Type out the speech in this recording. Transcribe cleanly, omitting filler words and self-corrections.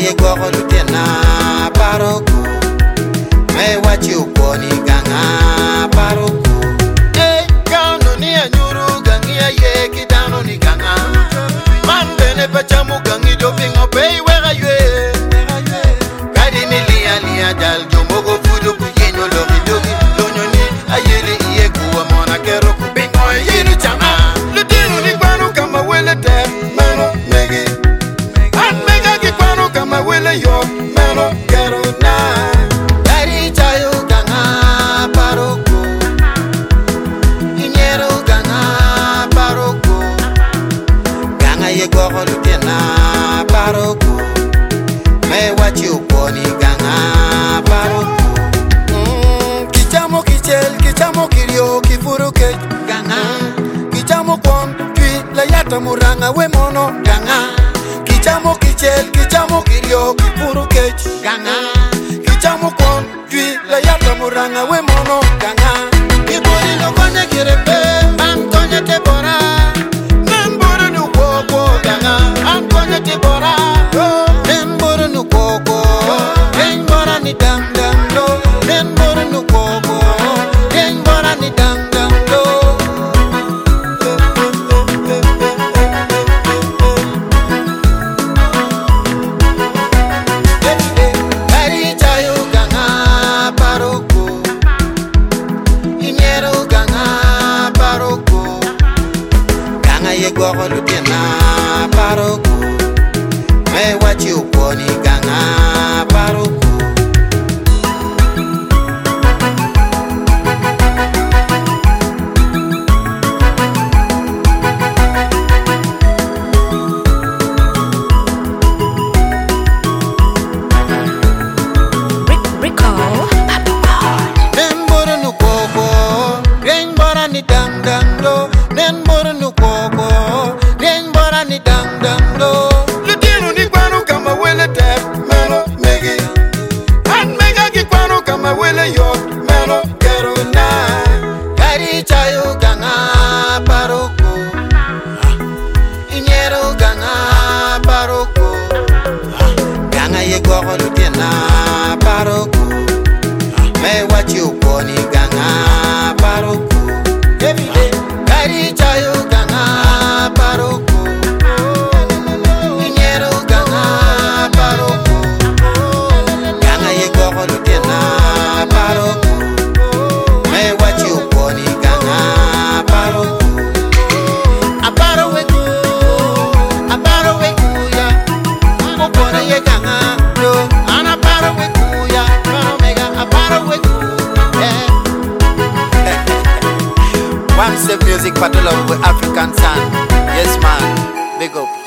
ye gogo lutena paroko me wachi uponi ganga paroko kano ni anyuru gangi ye kidano ni ganga mambene pachamu gangi do bingo pei wera yue kadi ni lia dal jomogo fudu kuyenyo lori dogi lonyoni ayele iye kuwa mona kero kubingo yinu changa lutinu ni kwanu kama wele te mano megi an mega ki kwanu kama wele yo mano kero na dari chayo ganga paroko inyero ganga paroko ganga ye gogo lutena paroko me wachi uponi ganga paroko kichamo kirio kifuruke ganga kichamo kwon tui la yata muranga we mono ganga kichamo kirio kifuruke ganga kichamo kwon tui la yata muranga we mono ganga kibori no kone kirepe am konye te bora nemboro nu koko ganga am konye te bora nemboro nu koko nembora ni dang dang do nemboro nu koko nembora ni dang dang do kari chayo ganga paroko inyero ganga paroko ganga ye gogo lutena paroko me wachi uponi ganga paroko ni dang dang do nen boro nu koko nen bora ni dang dang do lutinu ni kwanu kama wele te melo megi an mega ki kwanu kama wele yo melo kero na kari chayo ganga paroko inyero ganga paroko ganga ye gogo lutena paroko me wachi uponi ganga paroko kari chayo ganga paroko inyero ganga paroko ganga ye gogo lutena paroko me wachi uponi ganga paroko aparo weku ya uponi ye ganga do ana paro weku ya mega aparo weku One Save Music for the love with African sound. Yes man, big up.